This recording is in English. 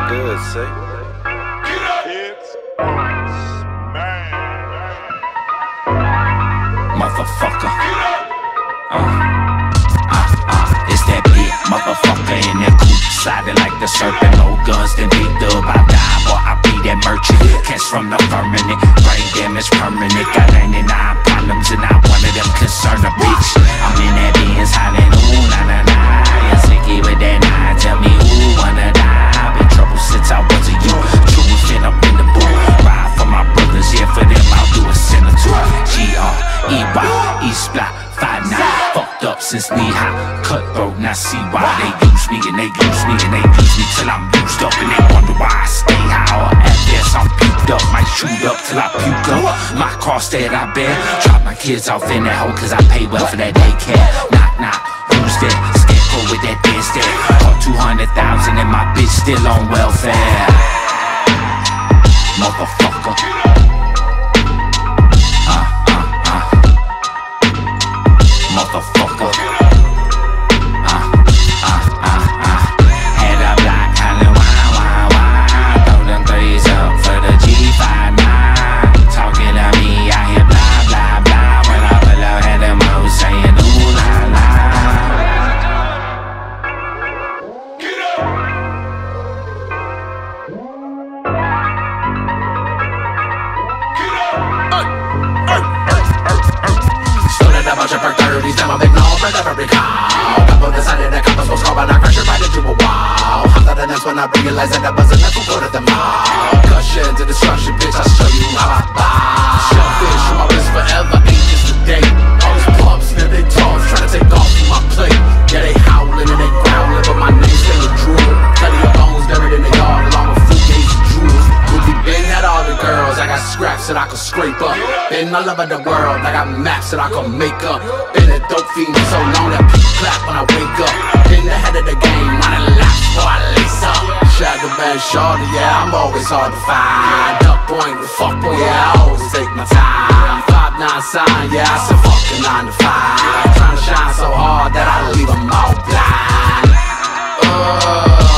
good, say. Motherfucker. It's that big motherfucker in that coupe, sliding like the serpent. More guns than Big Dub. I die, boy, I be that merchant. Catch from the firmament, brain damage permanent. Got 99 problems and not one of them concern a bitch. I'm in that Benz hollering, ooh, nah, nah, nah. You slicky with that nine, tell me who wanna die. I've been trouble since I was a youth. True fit up in the booth. Ride for my brothers, yeah, for them I'll do a sinner too. G-R-E-Y, E-Splat, 5-9. Fucked up since knee-high, cutthroat, now see why they use me and they use me and they use me till I'm used up, and they wonder why I stay high. Or at this I'm puked up, might shoot up till I puke up. My cross that I bear, drop my kids off in that hole cause I pay well for that daycare. Knock, knock, who's that? Scarecrow with that dance there. Caught 200,000 and my bitch still on welfare. Motherfucker. Motherfucker. Head up like Holly, wah, wah, wah. Throw them threes up for the G59. Talking to me, I hear blah, blah, blah. When I pull up, had them all saying ooh la la. Get up! Stood a bunch of perk 30s, now I'm ignored for every call. Couple decided that coppers was called, but I crashed right into a wall. Hopped out the next when I realized that I wasn't left for good at the mall. Cushion to destruction, bitch, I'll show you how I buy. Shellfish from my wrist forever, ain't just a day. All these pumps, now they toss, trying to take off from my plate. Yeah, they howling and they growling, but my name's still a drool. Bloody your bones buried in the yard, along with fruit cakes and jewels. Ruby Ben had all the girls, I got scraps that I could scrape up. Been all over the world, I got maps that I can make up. Been a dope fiend for so long that people clap when I wake up. Been the head of the game, running laps before I lace up. Shagger band shorty, yeah, I'm always hard to find. Duck point, the fuck boy, yeah, I always take my time. 5-9 sign, yeah, I said fuck the 9 to 5. Trying to shine so hard that I leave them all blind.